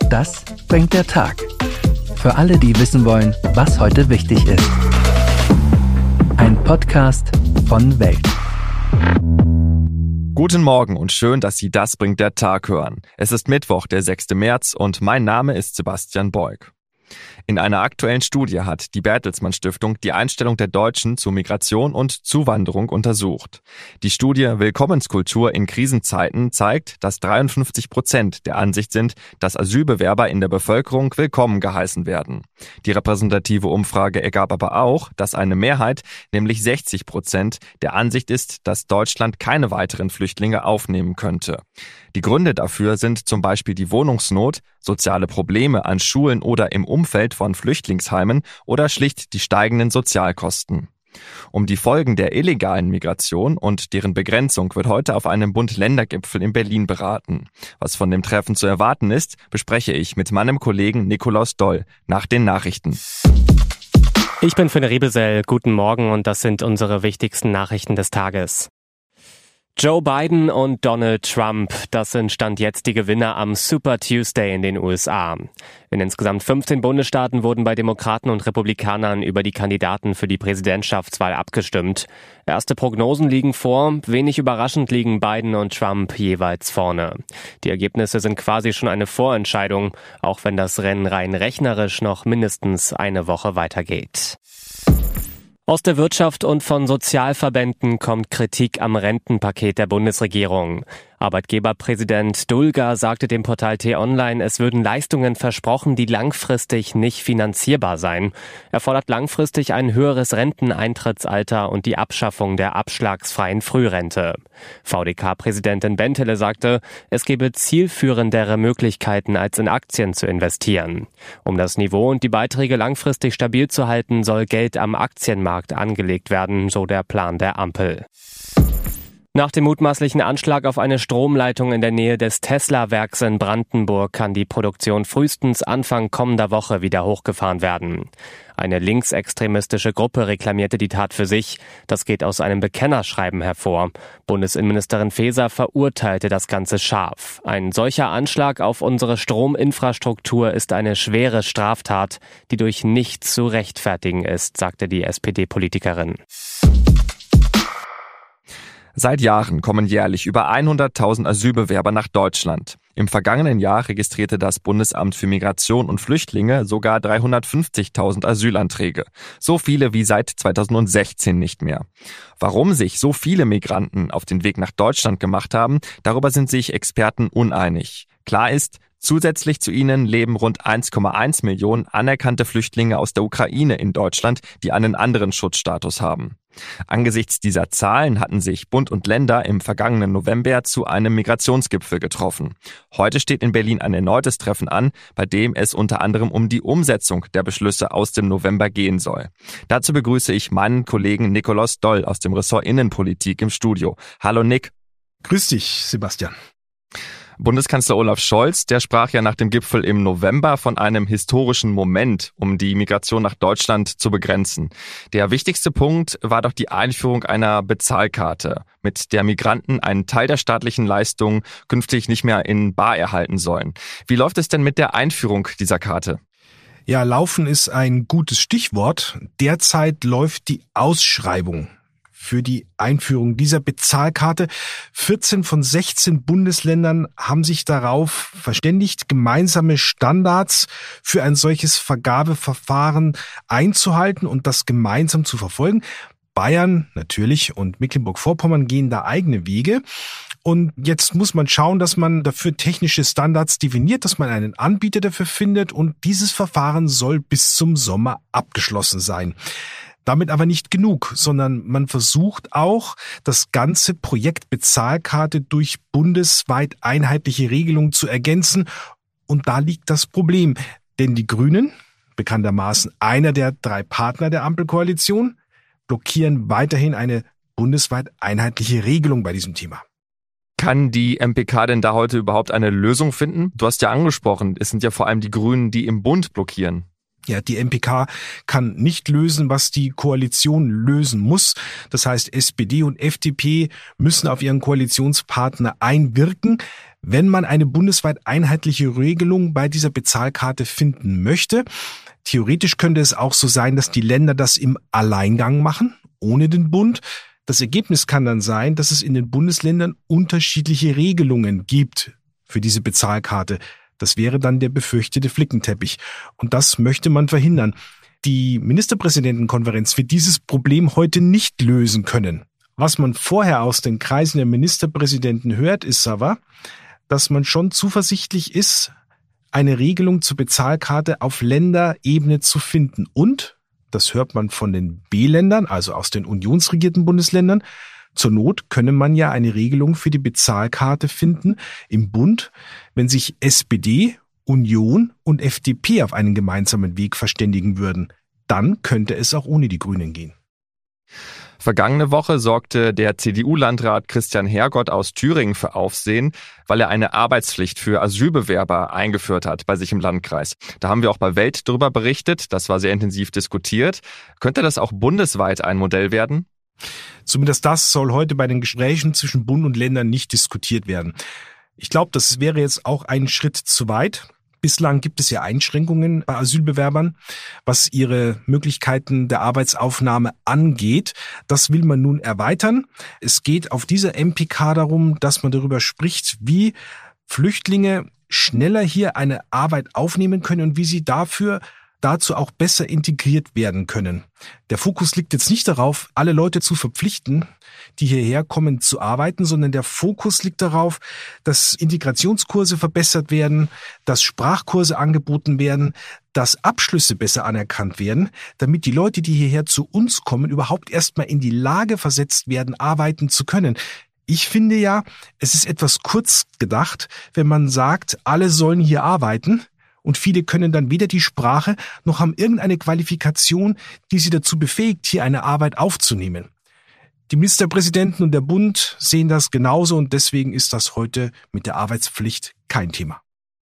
Das bringt der Tag. Für alle, die wissen wollen, was heute wichtig ist. Ein Podcast von Welt. Guten Morgen und schön, dass Sie Das bringt der Tag hören. Es ist Mittwoch, der 6. März und mein Name ist Sebastian Beug. In einer aktuellen Studie hat die Bertelsmann Stiftung die Einstellung der Deutschen zu Migration und Zuwanderung untersucht. Die Studie Willkommenskultur in Krisenzeiten zeigt, dass 53% der Ansicht sind, dass Asylbewerber in der Bevölkerung willkommen geheißen werden. Die repräsentative Umfrage ergab aber auch, dass eine Mehrheit, nämlich 60%, der Ansicht ist, dass Deutschland keine weiteren Flüchtlinge aufnehmen könnte. Die Gründe dafür sind zum Beispiel die Wohnungsnot, soziale Probleme an Schulen oder im Umfeld von Flüchtlingsheimen oder schlicht die steigenden Sozialkosten. Um die Folgen der illegalen Migration und deren Begrenzung wird heute auf einem Bund-Länder-Gipfel in Berlin beraten. Was von dem Treffen zu erwarten ist, bespreche ich mit meinem Kollegen Nikolaus Doll nach den Nachrichten. Ich bin Finn Riebesell, guten Morgen und das sind unsere wichtigsten Nachrichten des Tages. Joe Biden und Donald Trump, das sind Stand jetzt die Gewinner am Super Tuesday in den USA. In insgesamt 15 Bundesstaaten wurden bei Demokraten und Republikanern über die Kandidaten für die Präsidentschaftswahl abgestimmt. Erste Prognosen liegen vor, wenig überraschend liegen Biden und Trump jeweils vorne. Die Ergebnisse sind quasi schon eine Vorentscheidung, auch wenn das Rennen rein rechnerisch noch mindestens eine Woche weitergeht. Aus der Wirtschaft und von Sozialverbänden kommt Kritik am Rentenpaket der Bundesregierung. Arbeitgeberpräsident Dulger sagte dem Portal T-Online, es würden Leistungen versprochen, die langfristig nicht finanzierbar seien. Er fordert langfristig ein höheres Renteneintrittsalter und die Abschaffung der abschlagsfreien Frührente. VDK-Präsidentin Bentele sagte, es gebe zielführendere Möglichkeiten, als in Aktien zu investieren. Um das Niveau und die Beiträge langfristig stabil zu halten, soll Geld am Aktienmarkt angelegt werden, so der Plan der Ampel. Nach dem mutmaßlichen Anschlag auf eine Stromleitung in der Nähe des Tesla-Werks in Brandenburg kann die Produktion frühestens Anfang kommender Woche wieder hochgefahren werden. Eine linksextremistische Gruppe reklamierte die Tat für sich. Das geht aus einem Bekennerschreiben hervor. Bundesinnenministerin Faeser verurteilte das Ganze scharf. Ein solcher Anschlag auf unsere Strominfrastruktur ist eine schwere Straftat, die durch nichts zu rechtfertigen ist, sagte die SPD-Politikerin. Seit Jahren kommen jährlich über 100.000 Asylbewerber nach Deutschland. Im vergangenen Jahr registrierte das Bundesamt für Migration und Flüchtlinge sogar 350.000 Asylanträge. So viele wie seit 2016 nicht mehr. Warum sich so viele Migranten auf den Weg nach Deutschland gemacht haben, darüber sind sich Experten uneinig. Klar ist, zusätzlich zu ihnen leben rund 1,1 Millionen anerkannte Flüchtlinge aus der Ukraine in Deutschland, die einen anderen Schutzstatus haben. Angesichts dieser Zahlen hatten sich Bund und Länder im vergangenen November zu einem Migrationsgipfel getroffen. Heute steht in Berlin ein erneutes Treffen an, bei dem es unter anderem um die Umsetzung der Beschlüsse aus dem November gehen soll. Dazu begrüße ich meinen Kollegen Nikolaus Doll aus dem Ressort Innenpolitik im Studio. Hallo Nick. Grüß dich, Sebastian. Bundeskanzler Olaf Scholz, der sprach ja nach dem Gipfel im November von einem historischen Moment, um die Migration nach Deutschland zu begrenzen. Der wichtigste Punkt war doch die Einführung einer Bezahlkarte, mit der Migranten einen Teil der staatlichen Leistungen künftig nicht mehr in bar erhalten sollen. Wie läuft es denn mit der Einführung dieser Karte? Ja, laufen ist ein gutes Stichwort. Derzeit läuft die Ausschreibung für die Einführung dieser Bezahlkarte. 14 von 16 Bundesländern haben sich darauf verständigt, gemeinsame Standards für ein solches Vergabeverfahren einzuhalten und das gemeinsam zu verfolgen. Bayern natürlich und Mecklenburg-Vorpommern gehen da eigene Wege. Und jetzt muss man schauen, dass man dafür technische Standards definiert, dass man einen Anbieter dafür findet und dieses Verfahren soll bis zum Sommer abgeschlossen sein. Damit aber nicht genug, sondern man versucht auch, das ganze Projekt Bezahlkarte durch bundesweit einheitliche Regelungen zu ergänzen. Und da liegt das Problem. Denn die Grünen, bekanntermaßen einer der 3 Partner der Ampelkoalition, blockieren weiterhin eine bundesweit einheitliche Regelung bei diesem Thema. Kann die MPK denn da heute überhaupt eine Lösung finden? Du hast ja angesprochen, es sind ja vor allem die Grünen, die im Bund blockieren. Ja, die MPK kann nicht lösen, was die Koalition lösen muss. Das heißt, SPD und FDP müssen auf ihren Koalitionspartner einwirken, wenn man eine bundesweit einheitliche Regelung bei dieser Bezahlkarte finden möchte. Theoretisch könnte es auch so sein, dass die Länder das im Alleingang machen, ohne den Bund. Das Ergebnis kann dann sein, dass es in den Bundesländern unterschiedliche Regelungen gibt für diese Bezahlkarte. Das wäre dann der befürchtete Flickenteppich. Und das möchte man verhindern. Die Ministerpräsidentenkonferenz wird dieses Problem heute nicht lösen können. Was man vorher aus den Kreisen der Ministerpräsidenten hört, ist aber, dass man schon zuversichtlich ist, eine Regelung zur Bezahlkarte auf Länderebene zu finden. Und, das hört man von den B-Ländern, also aus den unionsregierten Bundesländern, zur Not könne man ja eine Regelung für die Bezahlkarte finden im Bund, wenn sich SPD, Union und FDP auf einen gemeinsamen Weg verständigen würden. Dann könnte es auch ohne die Grünen gehen. Vergangene Woche sorgte der CDU-Landrat Christian Hergott aus Thüringen für Aufsehen, weil er eine Arbeitspflicht für Asylbewerber eingeführt hat bei sich im Landkreis. Da haben wir auch bei Welt darüber berichtet, das war sehr intensiv diskutiert. Könnte das auch bundesweit ein Modell werden? Zumindest das soll heute bei den Gesprächen zwischen Bund und Ländern nicht diskutiert werden. Ich glaube, das wäre jetzt auch ein Schritt zu weit. Bislang gibt es ja Einschränkungen bei Asylbewerbern, was ihre Möglichkeiten der Arbeitsaufnahme angeht. Das will man nun erweitern. Es geht auf dieser MPK darum, dass man darüber spricht, wie Flüchtlinge schneller hier eine Arbeit aufnehmen können und wie sie dazu auch besser integriert werden können. Der Fokus liegt jetzt nicht darauf, alle Leute zu verpflichten, die hierher kommen, zu arbeiten, sondern der Fokus liegt darauf, dass Integrationskurse verbessert werden, dass Sprachkurse angeboten werden, dass Abschlüsse besser anerkannt werden, damit die Leute, die hierher zu uns kommen, überhaupt erstmal in die Lage versetzt werden, arbeiten zu können. Ich finde ja, es ist etwas kurz gedacht, wenn man sagt, alle sollen hier arbeiten. Und viele können dann weder die Sprache noch haben irgendeine Qualifikation, die sie dazu befähigt, hier eine Arbeit aufzunehmen. Die Ministerpräsidenten und der Bund sehen das genauso und deswegen ist das heute mit der Arbeitspflicht kein Thema.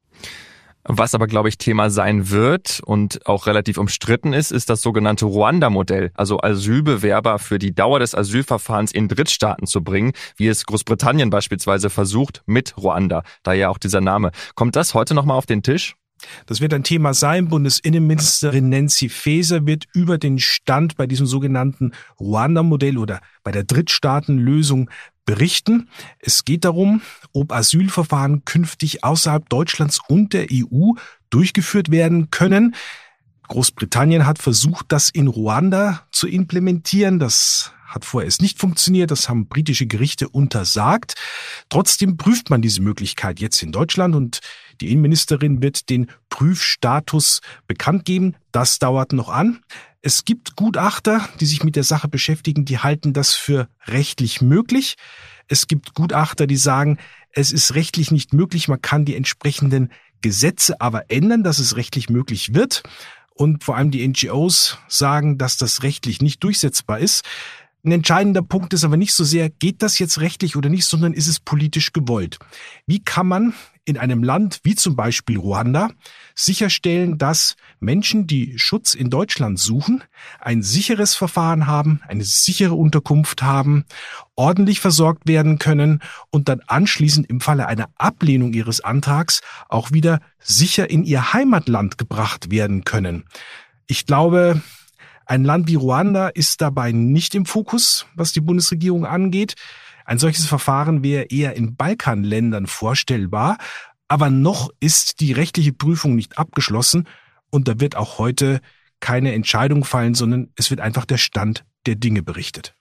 Was aber, glaube ich, Thema sein wird und auch relativ umstritten ist das sogenannte Ruanda-Modell, also Asylbewerber für die Dauer des Asylverfahrens in Drittstaaten zu bringen, wie es Großbritannien beispielsweise versucht mit Ruanda, daher auch dieser Name. Kommt das heute nochmal auf den Tisch? Das wird ein Thema sein. Bundesinnenministerin Nancy Faeser wird über den Stand bei diesem sogenannten Ruanda-Modell oder bei der Drittstaatenlösung berichten. Es geht darum, ob Asylverfahren künftig außerhalb Deutschlands und der EU durchgeführt werden können. Großbritannien hat versucht, das in Ruanda zu implementieren. Das hat vorher nicht funktioniert. Das haben britische Gerichte untersagt. Trotzdem prüft man diese Möglichkeit jetzt in Deutschland und die Innenministerin wird den Prüfstatus bekannt geben. Das dauert noch an. Es gibt Gutachter, die sich mit der Sache beschäftigen, die halten das für rechtlich möglich. Es gibt Gutachter, die sagen, es ist rechtlich nicht möglich. Man kann die entsprechenden Gesetze aber ändern, dass es rechtlich möglich wird. Und vor allem die NGOs sagen, dass das rechtlich nicht durchsetzbar ist. Ein entscheidender Punkt ist aber nicht so sehr, geht das jetzt rechtlich oder nicht, sondern ist es politisch gewollt. Wie kann man in einem Land wie zum Beispiel Ruanda sicherstellen, dass Menschen, die Schutz in Deutschland suchen, ein sicheres Verfahren haben, eine sichere Unterkunft haben, ordentlich versorgt werden können und dann anschließend im Falle einer Ablehnung ihres Antrags auch wieder sicher in ihr Heimatland gebracht werden können? Ich glaube, ein Land wie Ruanda ist dabei nicht im Fokus, was die Bundesregierung angeht. Ein solches Verfahren wäre eher in Balkanländern vorstellbar. Aber noch ist die rechtliche Prüfung nicht abgeschlossen und da wird auch heute keine Entscheidung fallen, sondern es wird einfach der Stand der Dinge berichtet.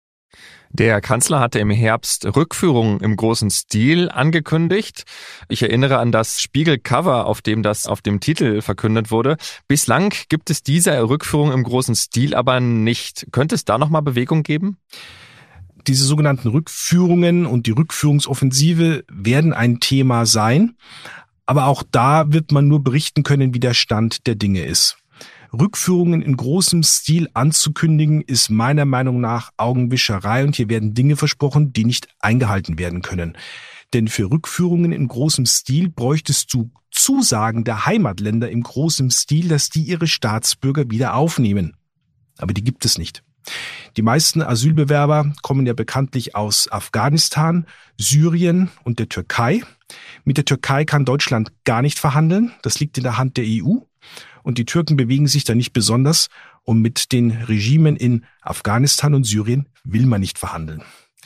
Der Kanzler hatte im Herbst Rückführungen im großen Stil angekündigt. Ich erinnere an das Spiegel-Cover, auf dem das auf dem Titel verkündet wurde. Bislang gibt es diese Rückführung im großen Stil aber nicht. Könnte es da nochmal Bewegung geben? Diese sogenannten Rückführungen und die Rückführungsoffensive werden ein Thema sein. Aber auch da wird man nur berichten können, wie der Stand der Dinge ist. Rückführungen in großem Stil anzukündigen, ist meiner Meinung nach Augenwischerei und hier werden Dinge versprochen, die nicht eingehalten werden können. Denn für Rückführungen in großem Stil bräuchtest du Zusagen der Heimatländer im großen Stil, dass die ihre Staatsbürger wieder aufnehmen. Aber die gibt es nicht. Die meisten Asylbewerber kommen ja bekanntlich aus Afghanistan, Syrien und der Türkei. Mit der Türkei kann Deutschland gar nicht verhandeln. Das liegt in der Hand der EU. Und die Türken bewegen sich da nicht besonders. Und mit den Regimen in Afghanistan und Syrien will man nicht verhandeln.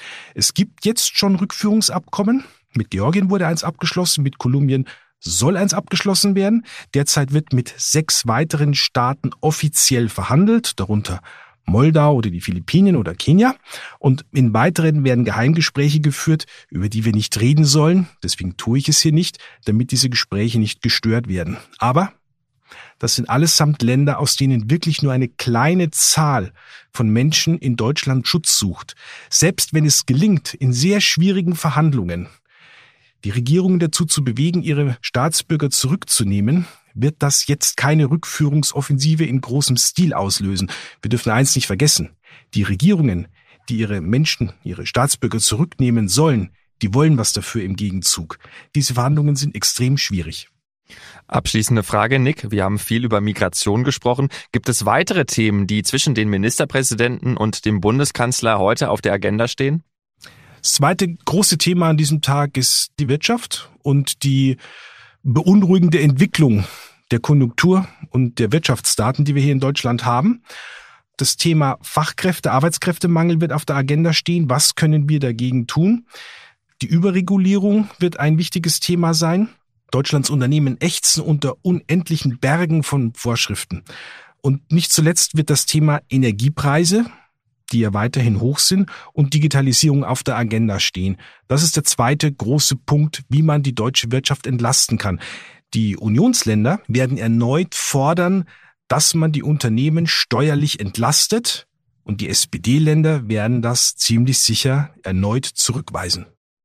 Es gibt jetzt schon Rückführungsabkommen. Mit Georgien wurde eins abgeschlossen, mit Kolumbien soll eins abgeschlossen werden. Derzeit wird mit 6 weiteren Staaten offiziell verhandelt, darunter Moldau oder die Philippinen oder Kenia. Und in weiteren werden Geheimgespräche geführt, über die wir nicht reden sollen. Deswegen tue ich es hier nicht, damit diese Gespräche nicht gestört werden. Aber das sind allesamt Länder, aus denen wirklich nur eine kleine Zahl von Menschen in Deutschland Schutz sucht. Selbst wenn es gelingt, in sehr schwierigen Verhandlungen die Regierungen dazu zu bewegen, ihre Staatsbürger zurückzunehmen, wird das jetzt keine Rückführungsoffensive in großem Stil auslösen. Wir dürfen eins nicht vergessen. Die Regierungen, die ihre Menschen, ihre Staatsbürger zurücknehmen sollen, die wollen was dafür im Gegenzug. Diese Verhandlungen sind extrem schwierig. Abschließende Frage, Nick. Wir haben viel über Migration gesprochen. Gibt es weitere Themen, die zwischen den Ministerpräsidenten und dem Bundeskanzler heute auf der Agenda stehen? Das zweite große Thema an diesem Tag ist die Wirtschaft und die beunruhigende Entwicklung der Konjunktur und der Wirtschaftsdaten, die wir hier in Deutschland haben. Das Thema Fachkräfte, Arbeitskräftemangel wird auf der Agenda stehen. Was können wir dagegen tun? Die Überregulierung wird ein wichtiges Thema sein. Deutschlands Unternehmen ächzen unter unendlichen Bergen von Vorschriften. Und nicht zuletzt wird das Thema Energiepreise, die ja weiterhin hoch sind, und Digitalisierung auf der Agenda stehen. Das ist der zweite große Punkt, wie man die deutsche Wirtschaft entlasten kann. Die Unionsländer werden erneut fordern, dass man die Unternehmen steuerlich entlastet, und die SPD-Länder werden das ziemlich sicher erneut zurückweisen.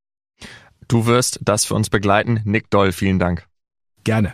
Du wirst das für uns begleiten. Nick Doll, vielen Dank. Gerne.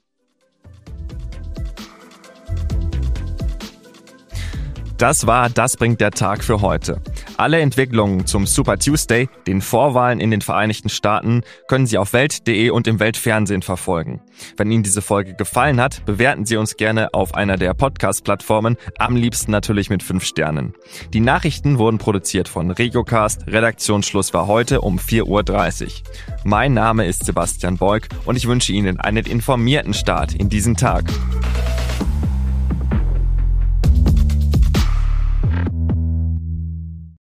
Das war Das bringt der Tag für heute. Alle Entwicklungen zum Super Tuesday, den Vorwahlen in den Vereinigten Staaten, können Sie auf Welt.de und im Weltfernsehen verfolgen. Wenn Ihnen diese Folge gefallen hat, bewerten Sie uns gerne auf einer der Podcast-Plattformen, am liebsten natürlich mit 5 Sternen. Die Nachrichten wurden produziert von Regiocast, Redaktionsschluss war heute um 4:30 Uhr. Mein Name ist Sebastian Boyk und ich wünsche Ihnen einen informierten Start in diesen Tag.